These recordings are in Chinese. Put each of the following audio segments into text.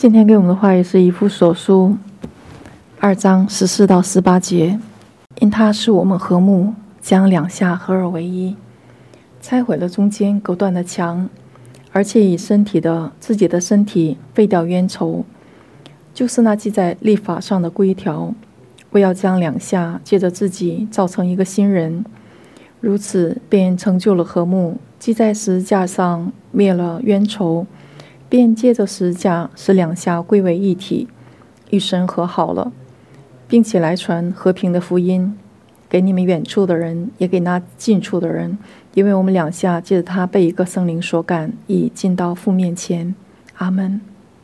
今天给我们的话语是以弗所书2章14到18节。因他使我们和睦，将两下合而为一，拆毁了中间隔断的墙，而且以自己的身体废掉冤仇，就是那记在律法上的规条，为要将两下借着自己造成一个新人，如此便成就了和睦，既在十字架上灭了冤仇，便借着十字架使两下归为一体，与神和好了，并且来传和平的福音，给你们远处的人，也给那近处的人，因为我们两下借着他被一个圣灵所感，已进到父面前。阿们。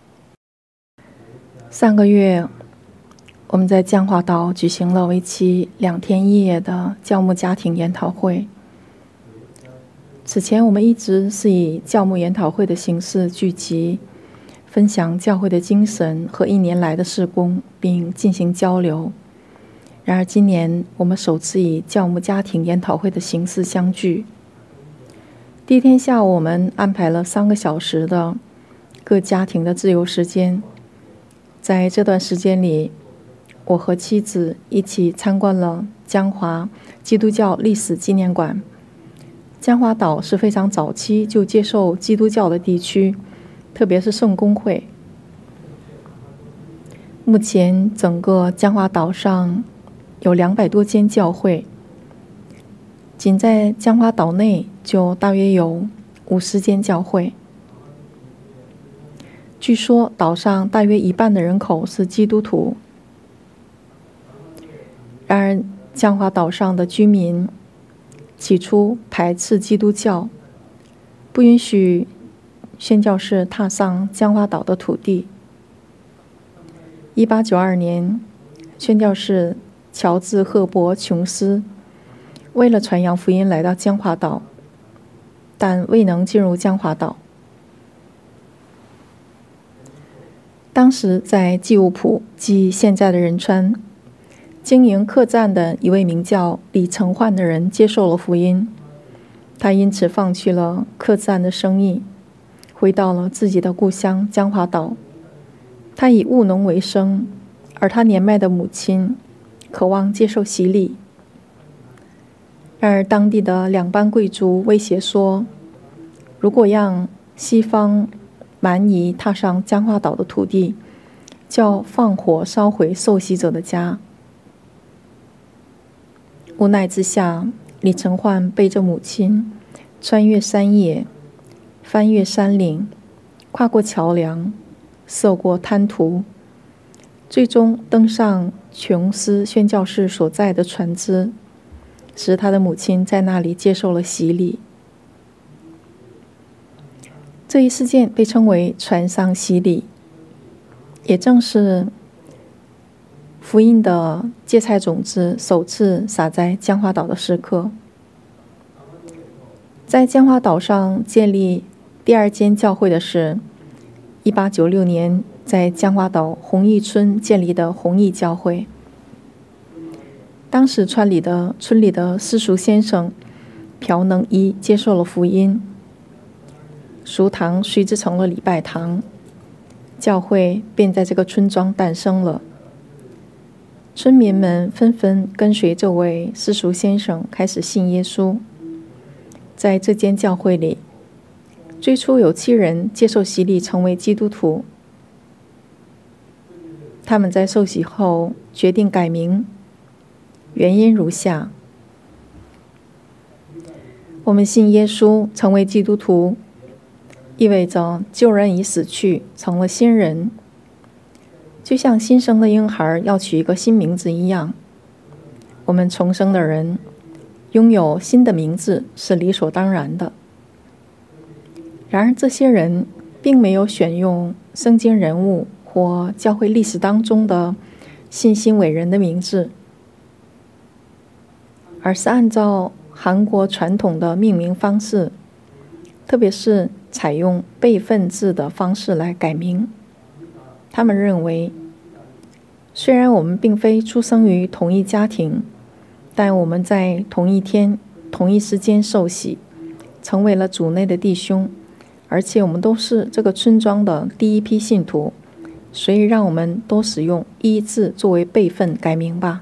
上个月我们在江华岛举行了为期2天1夜的教牧家庭研讨会。此前我们一直是以教牧研讨会的形式聚集，分享教会的精神和1年来的事工，并进行交流。然而今年我们首次以教牧家庭研讨会的形式相聚。第一天下午我们安排了3个小时的各家庭的自由时间，在这段时间里，我和妻子一起参观了江华基督教历史纪念馆。江华岛是非常早期就接受基督教的地区，特别是圣公会。目前整个江华岛上有200多间教会，仅在江华岛内就大约有50间教会。据说岛上大约1半的人口是基督徒。然而江华岛上的居民起初排斥基督教，不允许宣教士踏上江华岛的土地。1892年，宣教士乔治·赫伯·琼斯为了传扬福音来到江华岛，但未能进入江华岛。当时在济乌浦，即现在的仁川，经营客栈的一位名叫李承焕的人接受了福音，他因此放弃了客栈的生意，回到了自己的故乡江华岛。他以务农为生，而他年迈的母亲渴望接受洗礼。然而当地的2班贵族威胁说，如果让西方蛮夷踏上江华岛的土地，就要放火烧毁受洗者的家。无奈之下，李承焕背着母亲穿越山野，翻越山岭，跨过桥梁，涉过滩涂，最终登上琼斯宣教士所在的船只，使他的母亲在那里接受了洗礼。这一事件被称为船上洗礼，也正是福音的芥菜种子首次撒在江华岛的时刻。在江华岛上建立第2间教会的是1896年在江华岛弘毅村建立的弘毅教会。当时村里的私塾先生朴能一接受了福音，塾堂随之成了礼拜堂，教会便在这个村庄诞生了。村民们纷纷跟随这位私塾先生开始信耶稣。在这间教会里，最初有7人接受洗礼成为基督徒。他们在受洗后决定改名，原因如下：我们信耶稣成为基督徒，意味着旧人已死去，成了新人，就像新生的婴孩要取一个新名字一样。我们重生的人拥有新的名字是理所当然的。然而这些人并没有选用圣经人物或教会历史当中的信心伟人的名字，而是按照韩国传统的命名方式，特别是采用辈分制的方式来改名。他们认为，虽然我们并非出生于同一家庭，但我们在同一天、同一时间受洗，成为了主内的弟兄，而且我们都是这个村庄的第一批信徒， 所以让我们都使用一字作为辈分改名吧。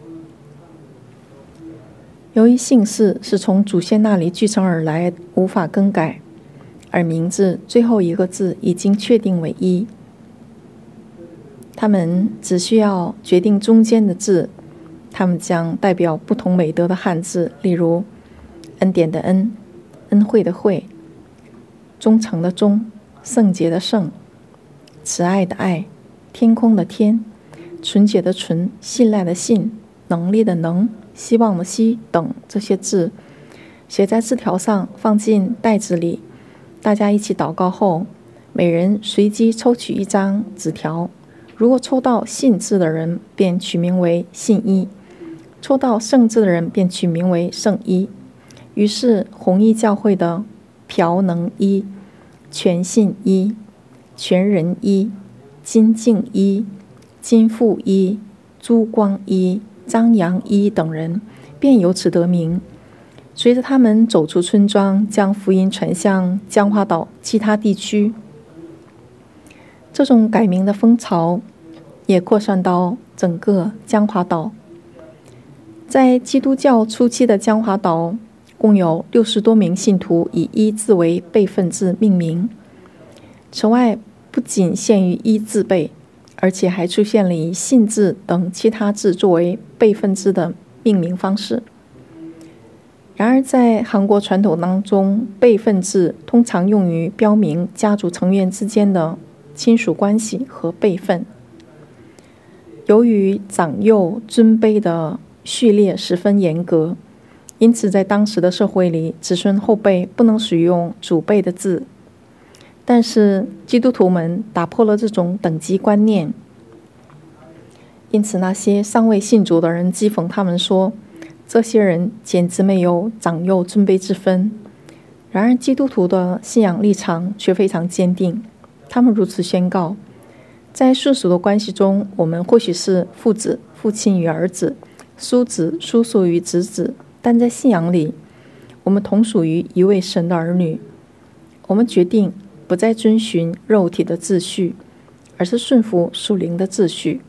由于姓氏是从祖先那里继承而来，无法更改，而名字最后一个字已经确定为一，他们只需要决定中间的字，他们将代表不同美德的汉字，例如恩典的恩、恩惠的惠、忠诚的忠、圣洁的圣、慈爱的爱、天空的天、纯洁的纯、信赖的信、能力的能、希望的希等这些字，写在字条上，放进袋子里。大家一起祷告后，每人随机抽取一张纸条，如果抽到信字的人便取名为信一，抽到圣字的人便取名为圣一。于是红衣教会的朴能一、全信一、全人一、金敬一、金富一、朱光一、张扬一等人便由此得名。随着他们走出村庄，将福音传向江华岛其他地区，这种改名的风潮也扩散到整个江华岛。在基督教初期的江华岛，共有60多名信徒以一字为辈分字命名。此外，不仅限于一字辈，而且还出现了以信字等其他字作为辈分字的命名方式。然而，在韩国传统当中，辈分字通常用于标明家族成员之间的亲属关系和辈分。由于长幼尊卑的序列十分严格，因此在当时的社会里，子孙后辈不能使用祖辈的字。但是基督徒们打破了这种等级观念，因此那些尚未信主的人讥讽他们说，这些人简直没有长幼尊卑之分。然而基督徒的信仰立场却非常坚定，他们如此宣告：在世俗的关系中，我们或许是父子、父亲与儿子、叔子、叔叔与侄子，但在信仰里，我们同属于一位神的儿女。我们决定不再遵循肉体的秩序，而是顺服属灵的秩序。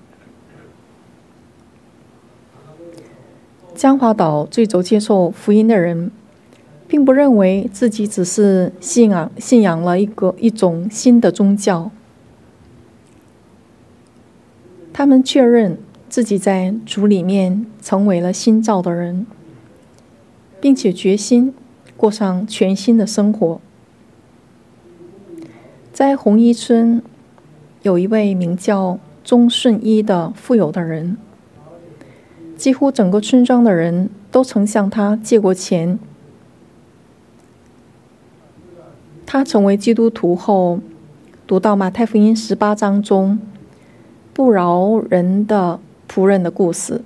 江华岛最早接受福音的人，并不认为自己只是信仰了一种新的宗教，他们确认自己在主里面成为了新造的人，并且决心过上全新的生活。在红衣村，有一位名叫钟顺一的富有的人，几乎整个村庄的人都曾向他借过钱。他成为基督徒后，读到马太福音18章中不饶人的仆人的故事。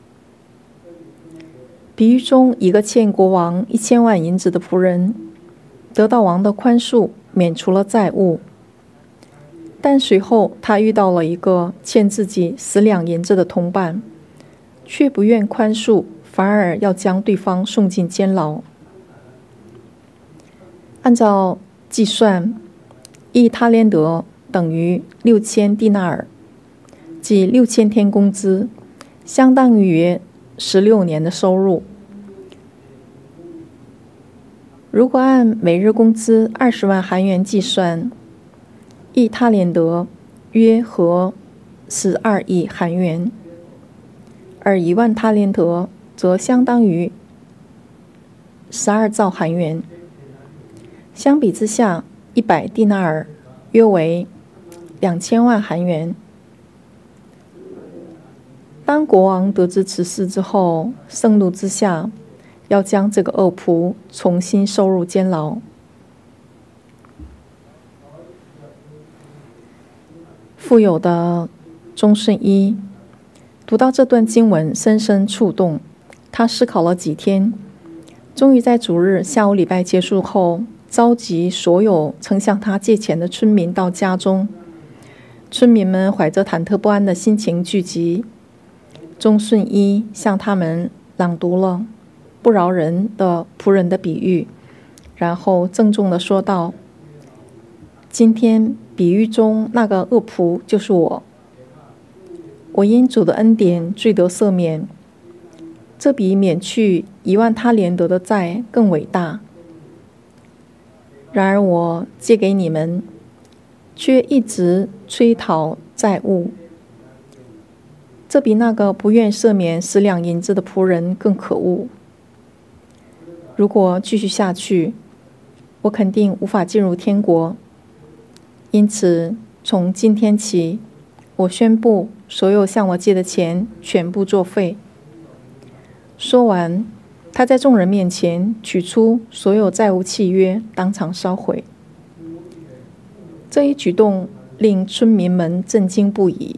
比喻中，一个欠国王1000万银子的仆人，得到王的宽恕，免除了债务。但随后他遇到了一个欠自己10两银子的同伴，却不愿宽恕，反而要将对方送进监牢。按照计算，1他连德等于6000蒂纳尔，即6000天工资，相当于约16年的收入。如果按每日工资20万韩元计算，1他连德约合12亿韩元，而1万他连德则相当于12兆韩元。相比之下，100蒂纳尔约为2000万韩元。当国王得知此事之后，盛怒之下，要将这个恶仆重新收入监牢。富有的钟顺一读到这段经文，深深触动。他思考了几天，终于在主日下午礼拜结束后，召集所有曾向他借钱的村民到家中。村民们怀着忐忑不安的心情聚集。钟顺一向他们朗读了不饶人的仆人的比喻，然后郑重地说道：今天比喻中那个恶仆就是我。我因主的恩典罪得赦免，这比免去10000他连得的债更伟大。然而我借给你们，却一直催讨债务，这比那个不愿赦免10两银子的仆人更可恶。如果继续下去，我肯定无法进入天国。因此，从今天起，我宣布所有向我借的钱全部作废。说完，他在众人面前取出所有债务契约，当场烧毁。这一举动令村民们震惊不已，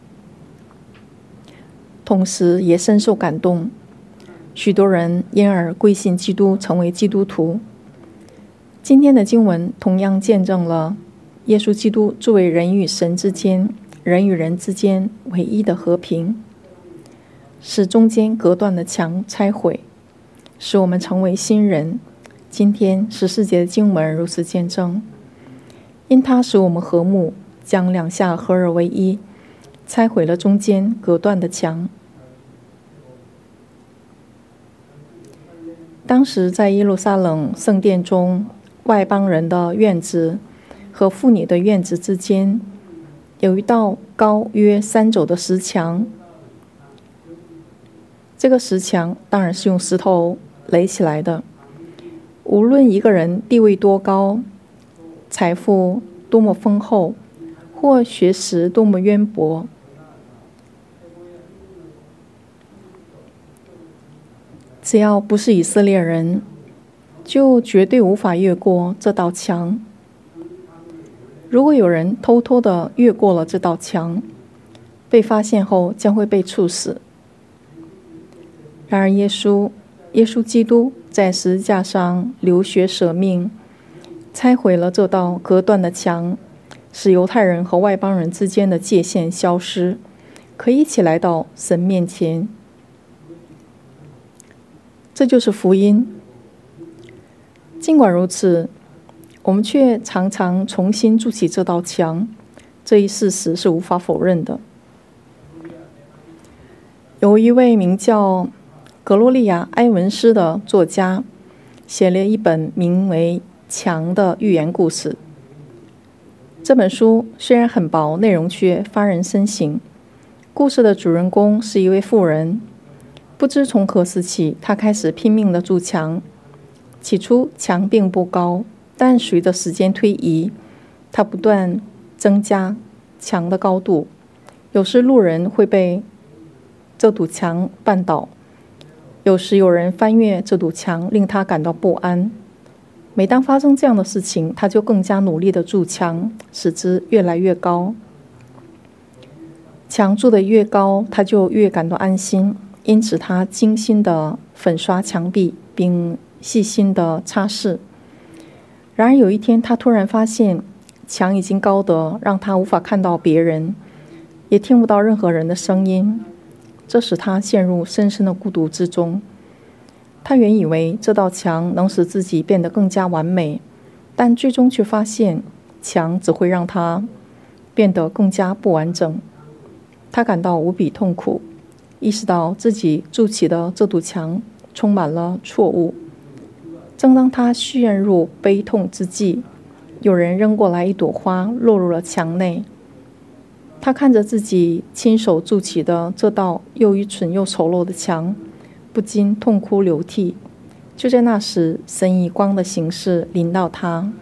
同时也深受感动。许多人因而归信基督，成为基督徒。今天的经文同样见证了耶稣基督作为人与神之间、人与人之间唯一的和平，使中间隔断的墙拆毁，使我们成为新人。今天14节的经文如此见证，因他使我们和睦，将两下合而为一，拆毁了中间隔断的墙。当时在耶路撒冷圣殿中，外邦人的院子和妇女的院子之间，有一道高约3肘的石墙。这个石墙当然是用石头垒起来的。无论一个人地位多高，财富多么丰厚，或学识多么渊博，只要不是以色列人，就绝对无法越过这道墙。如果有人偷偷地越过了这道墙，被发现后将会被处死。然而耶稣基督在十字架上流血舍命，拆毁了这道隔断的墙，使犹太人和外邦人之间的界限消失，可以一起来到神面前。这就是福音。尽管如此，我们却常常重新筑起这道墙，这一事实是无法否认的。有一位名叫格罗利亚·埃文斯的作家，写了一本名为《墙》的寓言故事。这本书虽然很薄，内容却发人深省。故事的主人公是一位妇人，不知从何时起，她开始拼命地筑墙。起初墙并不高，但随着时间推移，她不断增加墙的高度。有时路人会被这堵墙绊倒，有时有人翻越这堵墙，令她感到不安。每当发生这样的事情，她就更加努力地筑墙，使之越来越高。墙筑得越高，她就越感到安心，因此她精心地粉刷墙壁，并细心地擦拭。然而有一天，她突然发现墙已经高得让她无法看到别人，也听不到任何人的声音，这使她陷入深深的孤独之中。她原以为这道墙能使自己变得更加完美，但最终却发现墙只会让她变得更加不完整。她感到无比痛苦，意识到自己筑起的这堵墙充满了错误。正当她陷入悲痛之际，有人扔过来一朵花，落入了墙内。她看着自己亲手筑起的这道又愚蠢又丑陋的墙，不禁痛哭流涕。就在那时，神以光的形式临到她。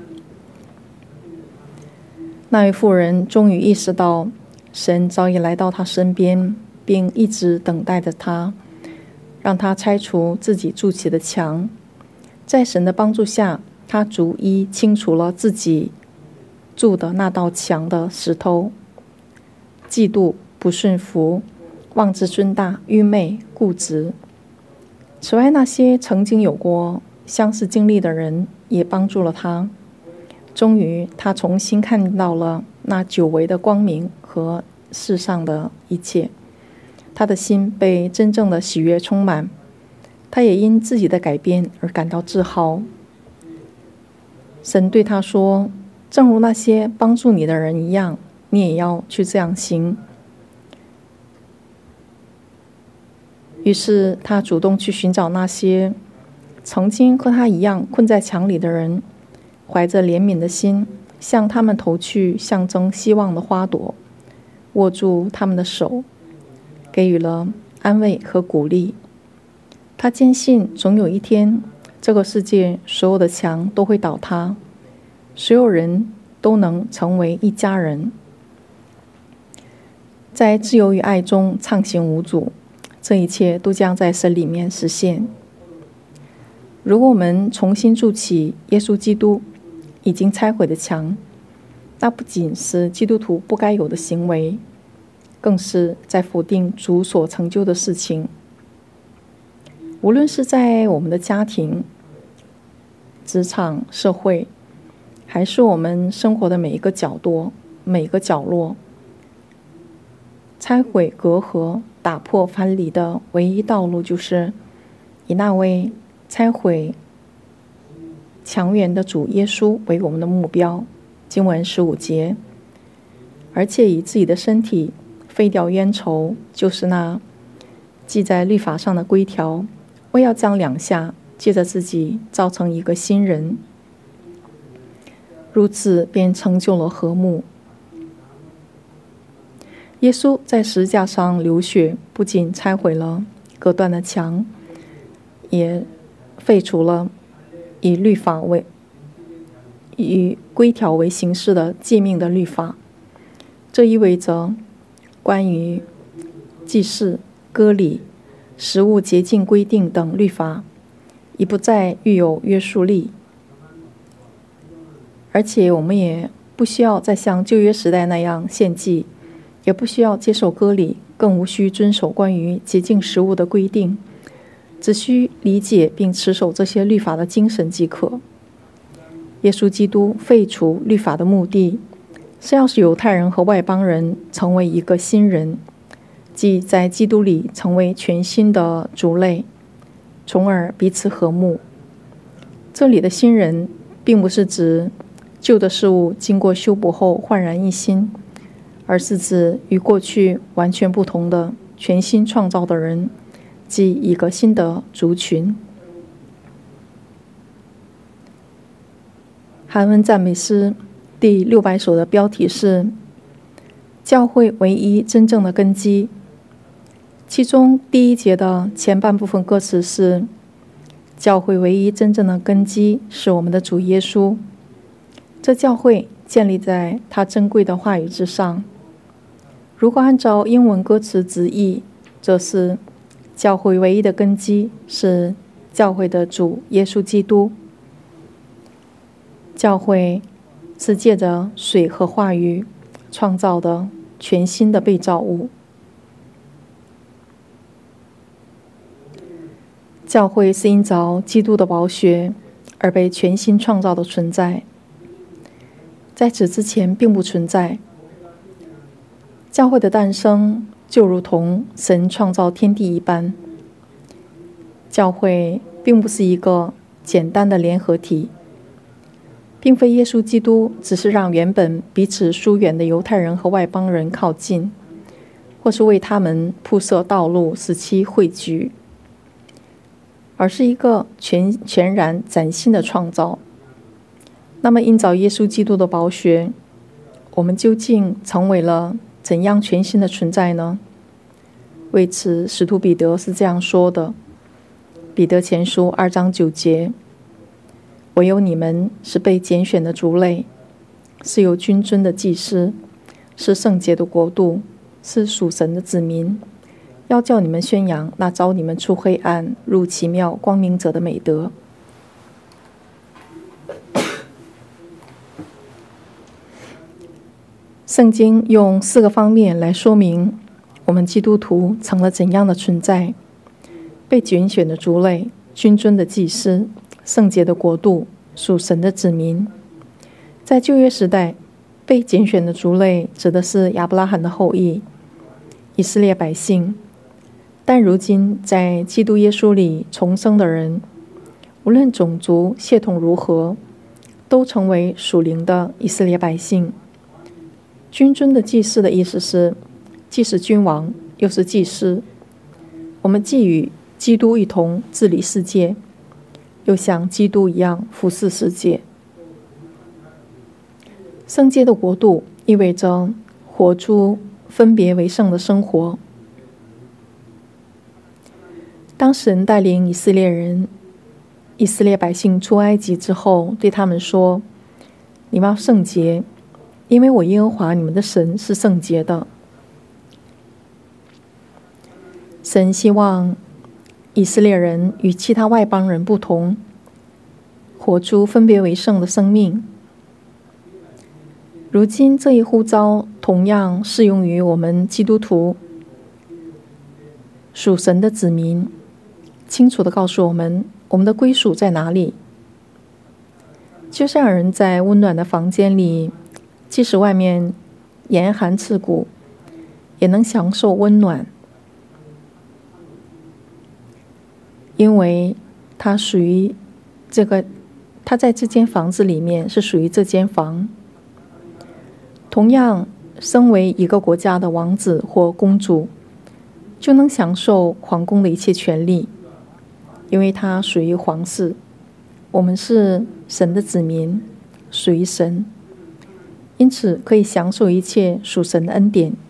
那位妇人终于意识到，神早已来到她身边，并一直等待着她，让她拆除自己筑起的墙。在神的帮助下，她逐一清除了自己筑的那道墙的石头：嫉妒、不顺服、妄自尊大、愚昧、固执。此外，那些曾经有过相似经历的人也帮助了她。终于，她重新看到了那久违的光明和世上的一切。她的心被真正的喜悦充满，她也因自己的改变而感到自豪。神对她说： 正如那些帮助你的人一样，你也要去这样行。于是他主动去寻找那些曾经和他一样困在墙里的人，怀着怜悯的心，向他们投去象征希望的花朵，握住他们的手，给予了安慰和鼓励。他坚信总有一天，这个世界所有的墙都会倒塌，所有人都能成为一家人，在自由与爱中畅行无阻。这一切都将在神里面实现。如果我们重新筑起耶稣基督已经拆毁的墙，那不仅是基督徒不该有的行为，更是在否定主所成就的事情。无论是在我们的家庭、职场、社会，还是我们生活的每一个角落，拆毁隔阂、打破藩篱的唯一道路，就是以那位拆毁墙垣的主耶稣为我们的目标。经文15节，而且以自己的身体废掉冤仇，就是那记在律法上的规条，为要将两下借着自己造成一个新人，如此便成就了和睦。耶稣在十字架上流血，不仅拆毁了隔断的墙，也废除了以规条为形式的诫命的律法。这意味着关于祭祀、割礼、食物洁净规定等律法已不再具有约束力，而且我们也不需要再像旧约时代那样献祭，也不需要接受割礼，更无需遵守关于洁净食物的规定，只需理解并持守这些律法的精神即可。耶稣基督废除律法的目的，是要使犹太人和外邦人成为一个新人，即在基督里成为全新的族类，从而彼此和睦。这里的新人并不是指旧的事物经过修补后焕然一新，而是指与过去完全不同的全新创造的人，即一个新的族群。韩文赞美诗第600首的标题是教会唯一真正的根基，其中第1节的前半部分歌词是教会唯一真正的根基是我们的主耶稣，这教会建立在他珍贵的话语之上。如果按照英文歌词直译，则是教会唯一的根基是教会的主耶稣基督。教会是借着水和话语创造的全新的被造物。教会是因着基督的宝血而被全新创造的存在，在此之前并不存在。教会的诞生就如同神创造天地一般。教会并不是一个简单的联合体，并非耶稣基督只是让原本彼此疏远的犹太人和外邦人靠近，或是为他们铺设道路使其汇聚，而是一个全然崭新的创造。那么因着耶稣基督的宝血，我们究竟成为了怎样全新的存在呢？为此，使徒彼得是这样说的：彼得前书2章9节，唯有你们是被拣选的族类，是有君尊的祭司，是圣洁的国度，是属神的子民，要叫你们宣扬那召你们出黑暗入奇妙光明者的美德。圣经用4个方面来说明我们基督徒成了怎样的存在：被拣选的族类，君尊的祭司，圣洁的国度，属神的子民。在旧约时代，被拣选的族类指的是亚伯拉罕的后裔，以色列百姓。但如今在基督耶稣里重生的人，无论种族血统如何， 都成为属灵的以色列百姓。君尊的祭司的意思是，既是君王，又是祭司。我们既与基督一同治理世界，又像基督一样服侍世界。圣洁的国度意味着活出分别为圣的生活。当神带领以色列百姓出埃及之后，对他们说：“你们要圣洁，因为我耶和华你们的神是圣洁的。”神希望以色列人与其他外邦人不同，活出分别为圣的生命。如今这一呼召同样适用于我们基督徒，属神的子民，清楚地告诉我们的归属在哪里。就像人在温暖的房间里，即使外面严寒刺骨，也能享受温暖，因为他在这间房子里面是属于这间房。同样，身为一个国家的王子或公主，就能享受皇宫的一切权利，因为他属于皇室。我们是神的子民，属于神，因此可以享受一切属神的恩典。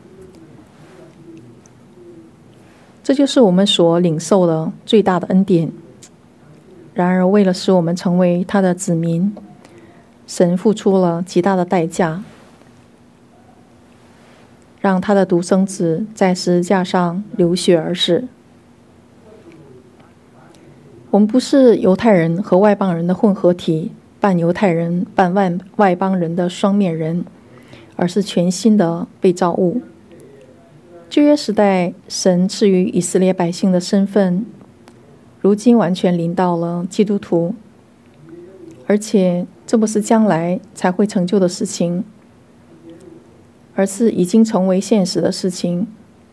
这就是我们所领受的最大的恩典。然而，为了使我们成为他的子民，神付出了极大的代价，让他的独生子在十字架上流血而死。我们不是犹太人和外邦人的混合体，半犹太人半外邦人的双面人，而是全新的被造物。旧约时代神赐予以色列百姓的身份，如今完全临到了基督徒，而且这不是将来才会成就的事情，而是已经成为现实的事情。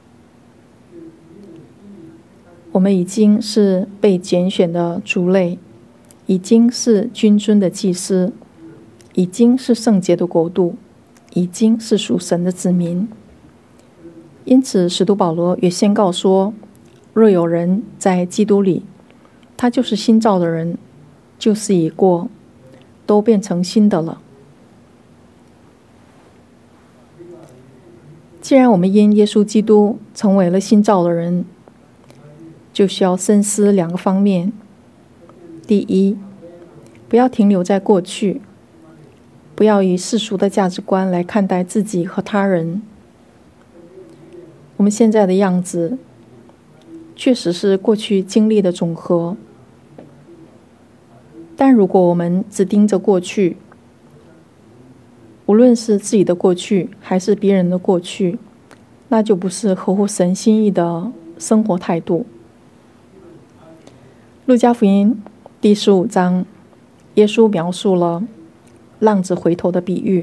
我们已经是被拣选的族类，已经是君尊的祭司，已经是圣洁的国度，已经是属神的子民。因此使徒保罗也宣告说，若有人在基督里，他就是新造的人，旧事已过，都变成新的了。既然我们因耶稣基督成为了新造的人，就需要深思两个方面。第一，不要停留在过去，不要以世俗的价值观来看待自己和他人。我们现在的样子确实是过去经历的总和，但如果我们只盯着过去，无论是自己的过去还是别人的过去，那就不是合乎神心意的生活态度。路加福音第15章，耶稣描述了浪子回头的比喻。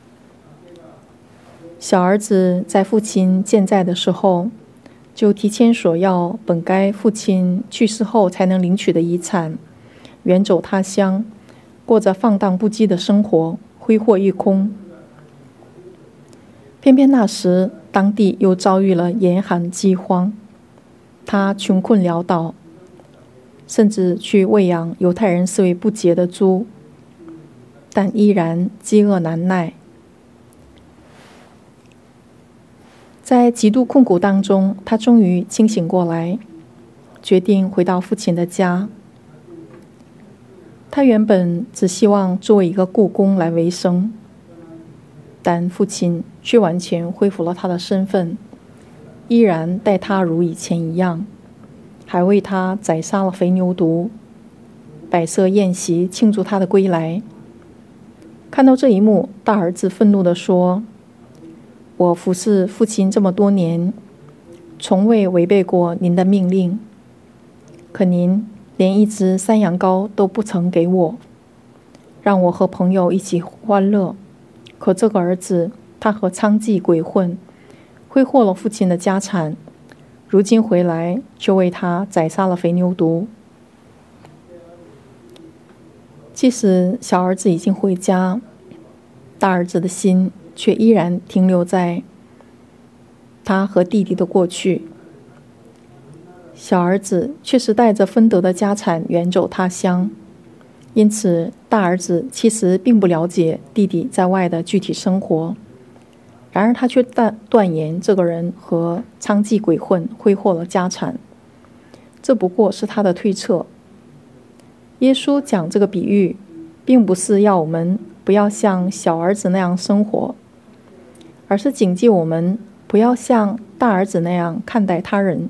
小儿子在父亲健在的时候，就提前索要本该父亲去世后才能领取的遗产，远走他乡，过着放荡不羁的生活，挥霍一空。偏偏那时当地又遭遇了严寒饥荒，他穷困潦倒，甚至去喂养犹太人视为不洁的猪，但依然饥饿难耐。在极度困苦当中，他终于清醒过来，决定回到父亲的家。他原本只希望作为一个雇工来维生，但父亲却完全恢复了他的身份，依然待他如以前一样，还为他宰杀了肥牛犊，摆设宴席庆祝他的归来。看到这一幕，大儿子愤怒地说：“我服侍父亲这么多年，从未违背过您的命令，可您连一只山羊羔都不曾给我，让我和朋友一起欢乐。可这个儿子，他和娼妓鬼混，挥霍了父亲的家产，如今回来却为他宰杀了肥牛犊。” 即使小儿子已经回家，大儿子的心却依然停留在他和弟弟的过去。小儿子确实带着分得的家产远走他乡，因此大儿子其实并不了解弟弟在外的具体生活。然而他却断言这个人和娼妓鬼混，挥霍了家产。这不过是他的推测。耶稣讲这个比喻，并不是要我们不要像小儿子那样生活，而是警戒我们不要像大儿子那样看待他人。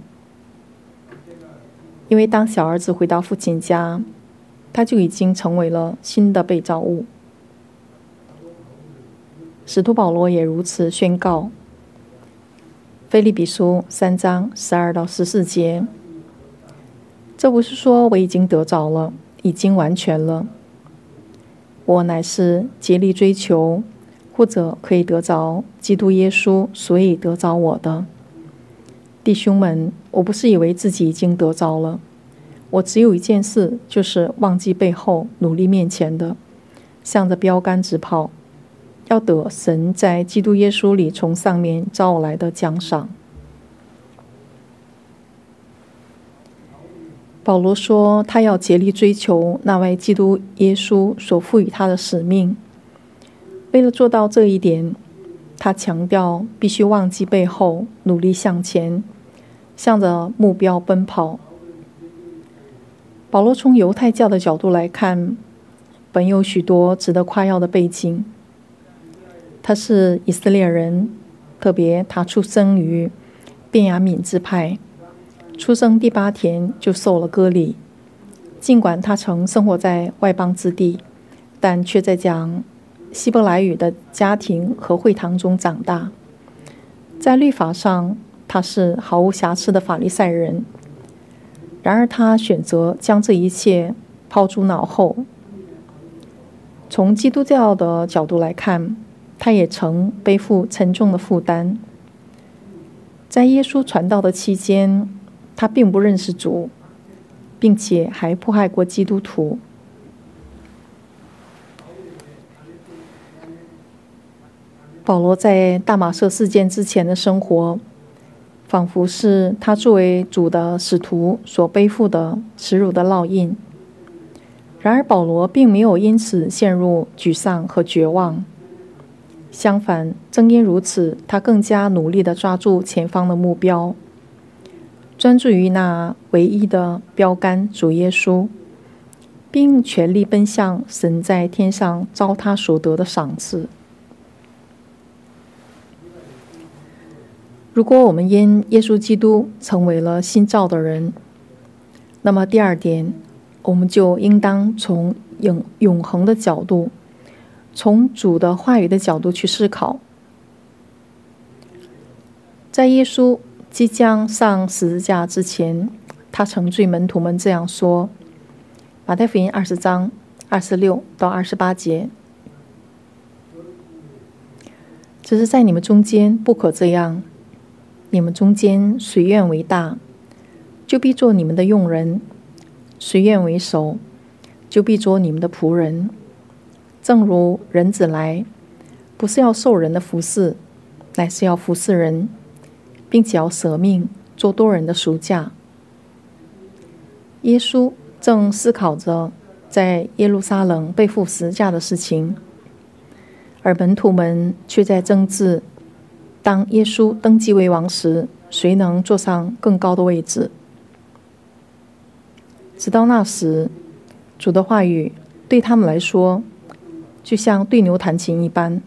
因为当小儿子回到父亲家，他就已经成为了新的被造物。使徒保罗也如此宣告。腓立比书3章12到14节，这不是说我已经得着了，已经完全了，我乃是竭力追求，或者可以得着基督耶稣，所以得着我的。弟兄们，我不是以为自己已经得着了，我只有一件事，就是忘记背后，努力面前的，向着标杆直跑，要得神在基督耶稣里从上面召我来的奖赏。保罗说，他要竭力追求那位基督耶稣所赋予他的使命。为了做到这一点，他强调必须忘记背后，努力向前，向着目标奔跑。保罗从犹太教的角度来看，本有许多值得夸耀的背景。他是以色列人，特别他出生于便雅悯支派，出生第8天就受了割礼。尽管他曾生活在外邦之地，但却在讲希伯来语的家庭和会堂中长大。在律法上，他是毫无瑕疵的法利赛人。然而他选择将这一切抛诸脑后。从基督教的角度来看，他也曾背负沉重的负担。在耶稣传道的期间，他并不认识主，并且还迫害过基督徒。保罗在大马色事件之前的生活，仿佛是他作为主的使徒所背负的耻辱的烙印。然而保罗并没有因此陷入沮丧和绝望。相反，正因如此，他更加努力地抓住前方的目标，专注于那唯一的标杆主耶稣，并全力奔向神在天上召他所得的赏赐。如果我们因耶稣基督成为了新造的人，那么第二点，我们就应当从永恒的角度，从主的话语的角度去思考。在耶稣即将上十字架之前，他曾对门徒们这样说：马太福音20章26到28节，只是在你们中间不可这样，你们中间谁愿为大，就必做你们的用人；谁愿为首，就必做你们的仆人。正如人子来，不是要受人的服侍，乃是要服侍人，并且要舍命做多人的赎价。耶稣正思考着在耶路撒冷被负十字架的事情，而门徒们却在争执，当耶稣登基为王时，谁能坐上更高的位置。直到那时，主的话语对他们来说就像对牛弹琴一般，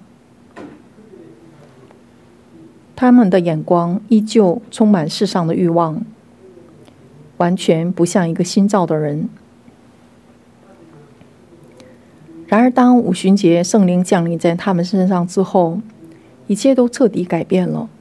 他们的眼光依旧充满世上的欲望，完全不像一个新造的人。然而当五旬节圣灵降临在他们身上之后，一切都彻底改变了。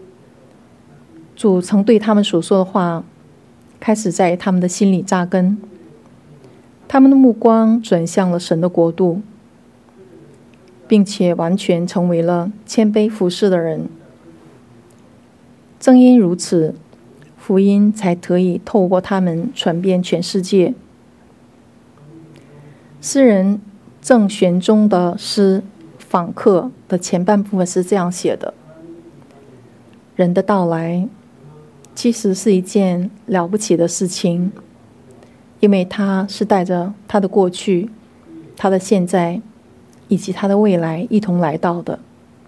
主曾对他们所说的话开始在他们的心里扎根，他们的目光转向了神的国度，并且完全成为了谦卑服侍的人。正因如此，福音才可以透过他们传遍全世界。 诗人郑玄宗的诗《访客》的前半部分是这样写的：人的到来其实是一件了不起的事情，因为他是带着他的过去、他的现在以及他的未来一同来到的。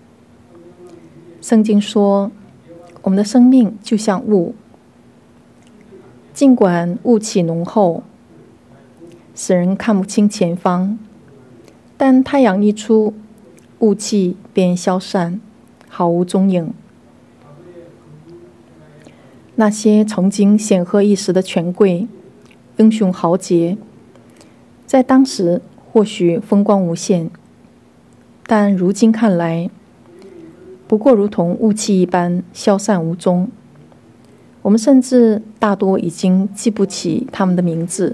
圣经说，我们的生命就像雾，尽管雾气浓厚，使人看不清前方，但太阳一出，雾气便消散，毫无踪影。那些曾经显赫一时的权贵、英雄豪杰，在当时或许风光无限，但如今看来，不过如同雾气一般消散无踪。我们甚至大多已经记不起他们的名字。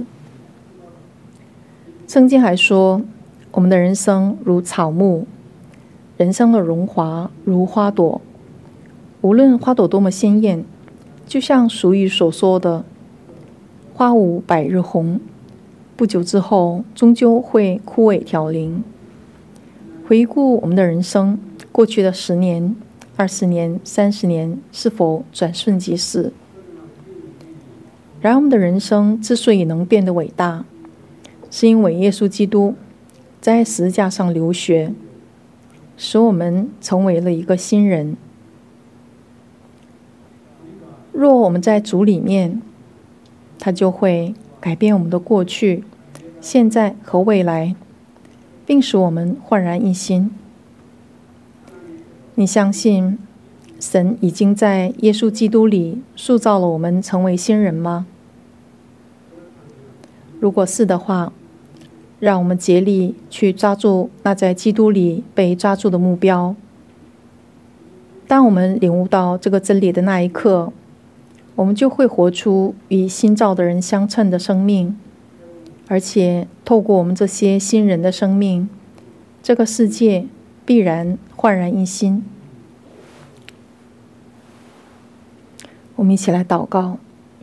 圣经还说，我们的人生如草木，人生的荣华如花朵，无论花朵多么鲜艳，就像俗语所说的花无百日红，不久之后终究会枯萎凋零。回顾我们的人生，过去的10年、20年、30年是否转瞬即逝？然而我们的人生之所以能变得伟大，是因为耶稣基督在十字架上流血，使我们成为了一个新人。若我们在主里面，他就会改变我们的过去、现在和未来，并使我们焕然一新。你相信神已经在耶稣基督里塑造了我们成为新人吗？如果是的话，让我们竭力去抓住那在基督里被抓住的目标。当我们领悟到这个真理的那一刻，我们就会活出与新造的人相称的生命，而且透过我们这些新人的生命，这个世界必然焕然一新。我们一起来祷告。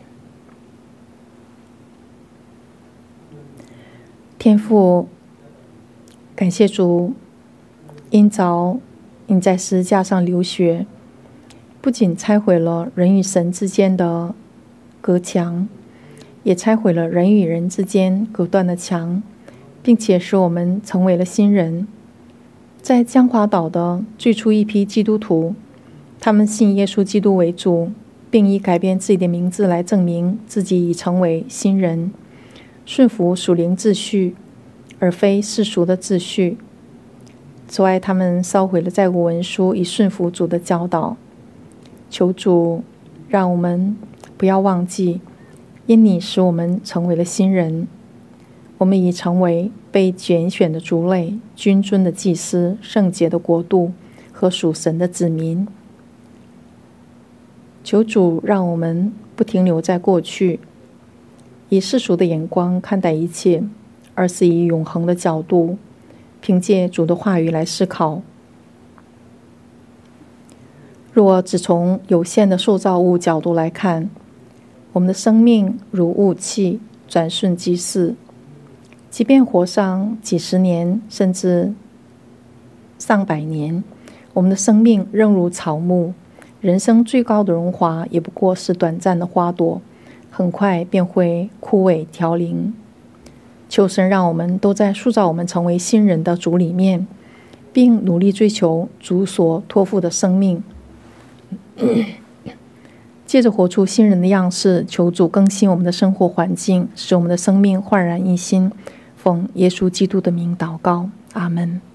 天父，感谢主，因着你在十字架上流血，不仅拆毁了人与神之间的隔墙，也拆毁了人与人之间隔断的墙，并且使我们成为了新人。在江华岛的最初一批基督徒，他们信耶稣基督为主，并以改变自己的名字来证明自己已成为新人，顺服属灵秩序，而非世俗的秩序。此外，他们烧毁了在古文书，以顺服主的教导。求主让我们不要忘记，因你使我们成为了新人，我们已成为被拣选的族类、君尊的祭司、圣洁的国度和属神的子民。求主让我们不停留在过去，以世俗的眼光看待一切，而是以永恒的角度，凭借主的话语来思考。若只从有限的受造物角度来看，我们的生命如雾气，转瞬即逝。即便活上几十年，甚至上百年，我们的生命仍如草木，人生最高的荣华也不过是短暂的花朵，很快便会枯萎凋零。求神让我们都在塑造我们成为新人的主里面，并努力追求主所托付的生命。借着活出新人的样式，求主更新我们的生活环境，使我们的生命焕然一新。奉耶稣基督的名祷告，阿们。